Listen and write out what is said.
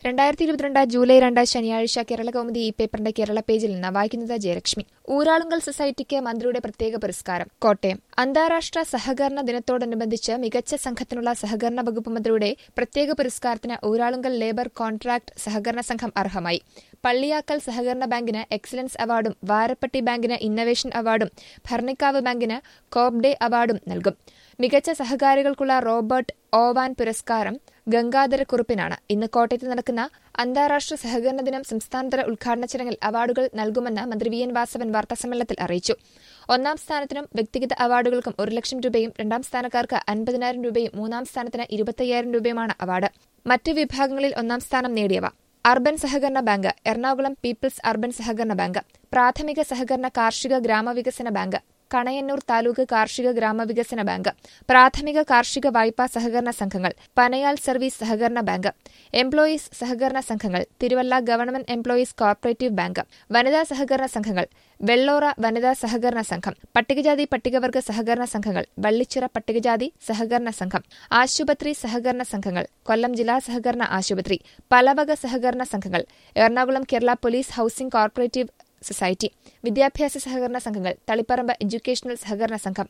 2022 July 2 ശനിയാഴ്ച കേരളകൗമുദി ഈ പേപ്പറിന്റെ കേരള പേജിൽ നിന്ന് വായിക്കുന്നത് ജയലക്ഷ്മി. ഊരാളുങ്കൽ സൊസൈറ്റിക്ക് മന്ത്രിയുടെ പ്രത്യേക പുരസ്കാരം. കോട്ടയം. അന്താരാഷ്ട്ര സഹകരണ ദിനത്തോടനുബന്ധിച്ച് മികച്ച സംഘത്തിനുള്ള സഹകരണ വകുപ്പ് മന്ത്രിയുടെ പ്രത്യേക പുരസ്കാരത്തിന് ഊരാളുങ്കൽ ലേബർ കോൺട്രാക്ട് സഹകരണ സംഘം അർഹമായി. പള്ളിയാക്കൽ സഹകരണ ബാങ്കിന് എക്സലൻസ് അവാർഡും വാരപ്പട്ടി ബാങ്കിന് ഇന്നവേഷൻ അവാർഡും ഭരണിക്കാവ് ബാങ്കിന് കോപ്പ് ഡേ അവാർഡും നൽകും. മികച്ച സഹകാരികൾക്കുള്ള റോബർട്ട് ഓവാൻ പുരസ്കാരം ഗംഗാധരക്കുറുപ്പിനാണ്. ഇന്ന് കോട്ടയത്ത് നടക്കുന്ന അന്താരാഷ്ട്ര സഹകരണ ദിനം സംസ്ഥാനതല ഉദ്ഘാടന ചടങ്ങിൽ അവാർഡുകൾ നൽകുമെന്ന് മന്ത്രി വി എൻ വാസവൻ വാർത്താസമ്മേളനത്തിൽ അറിയിച്ചു. ഒന്നാം സ്ഥാനത്തിനും വ്യക്തിഗത അവാർഡുകൾക്കും 1 ലക്ഷം രൂപയും രണ്ടാം സ്ഥാനക്കാർക്ക് 50,000 രൂപയും മൂന്നാം സ്ഥാനത്തിന് 25,000 രൂപയുമാണ് അവാർഡ്. മറ്റ് വിഭാഗങ്ങളിൽ ഒന്നാം സ്ഥാനം നേടിയവ: അർബൻ സഹകരണ ബാങ്ക്, എറണാകുളം പീപ്പിൾസ് അർബൻ സഹകരണ ബാങ്ക്, പ്രാഥമിക സഹകരണ കാർഷിക ഗ്രാമവികസന ബാങ്ക്, കണയന്നൂർ താലൂക്ക് കാർഷിക ഗ്രാമവികസന ബാങ്ക്, പ്രാഥമിക കാർഷിക വായ്പാ സഹകരണ സംഘങ്ങൾ, പനയാൽ സർവീസ് സഹകരണ ബാങ്ക്, എംപ്ലോയീസ് സഹകരണ സംഘങ്ങൾ, Thiruvalla government employees cooperative bank, വനിതാ സഹകരണ സംഘങ്ങൾ, വെള്ളോറ വനിതാ സഹകരണ സംഘം, പട്ടികജാതി പട്ടികവർഗ സഹകരണ സംഘങ്ങൾ, വള്ളിച്ചിറ പട്ടികജാതി സഹകരണ സംഘം, ആശുപത്രി സഹകരണ സംഘങ്ങൾ, കൊല്ലം ജില്ലാ സഹകരണ ആശുപത്രി, പലവക സഹകരണ സംഘങ്ങൾ, Ernakulam Kerala police housing corporative society, വിദ്യാഭ്യാസ സഹകരണ സംഘങ്ങൾ, തളിപ്പറമ്പ് എഡ്യൂക്കേഷണൽ സഹകരണ സംഘം,